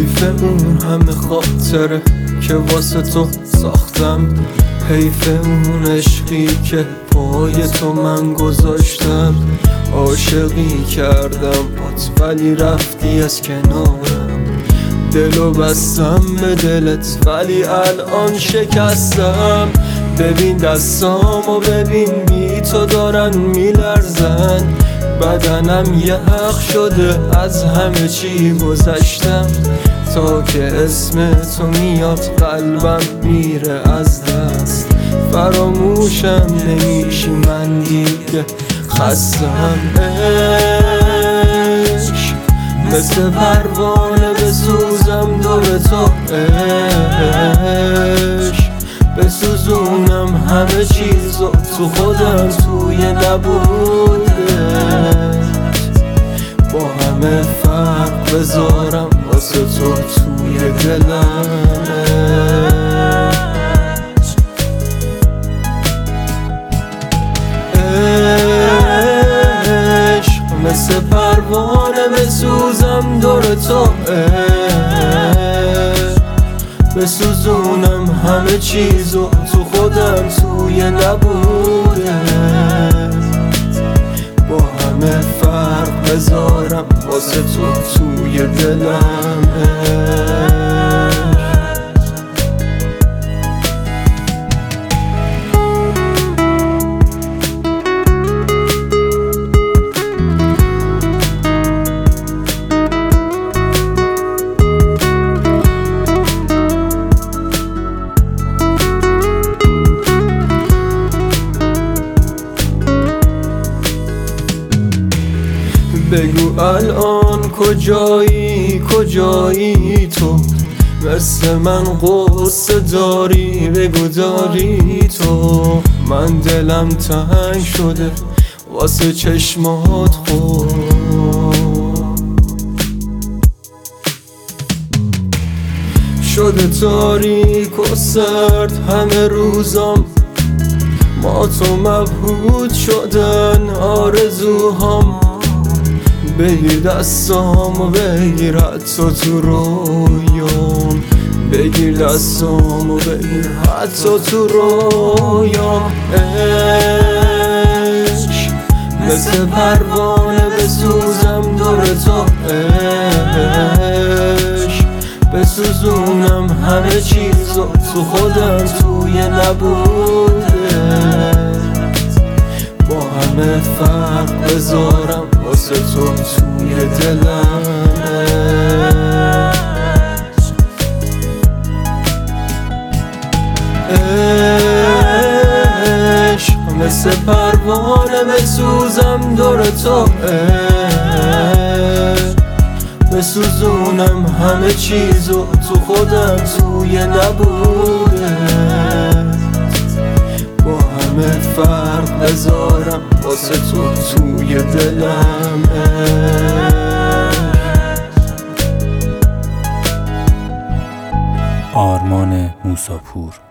حیف اون همه خاطره که واسه تو ساختم، حیف اون عشقی که پای تو من گذاشتم. عاشقی کردم بات ولی رفتی از کنارم، دلو بستم به دلت ولی الان شکستم. ببین دستامو ببین بی تو دارن میلرزن، بدنم یخ شده از همه چی گذشتم. تا که اسم تو میاد قلبم میره از دست، فراموشم نمیشی من دیگه خستم. عشق مثل پروانه بسوزم دور تو، عشق بسوزونم همه چیزو تو خودم توی نبودت، با همه فرق بذارم واسه تو توی دلم. عشق مثل پروانه بسوزم دور تو، بسوزونم همه چیزو تو خودم توی نبودت، با همه فرق بذارم واسه تو توی دلم. بگو الان کجایی تو، مثل من قصه داری بگو داری تو. من دلم تنگ شده واسه چشمات خود، شده تاریک و سرد همه روزام، ما تو مبهوت شدن آرزوهام. بگیر دستامو بگیر حتی تو رویام، بگیر دستامو بگیر حتی تو رویام. عشق مثل پروانه بسوزم دور تو، عشق بسوزونم همه چیزو تو خودم توی نبودت، با همه فرق بذارم واسه تو توی دلم. عشق مثل پروانه بسوزم دور تو، بسوزونم همه چیزو تو خودم توی نبودت، با همه فرق بذارم واسه تو توی دلم. آرمان موساپور.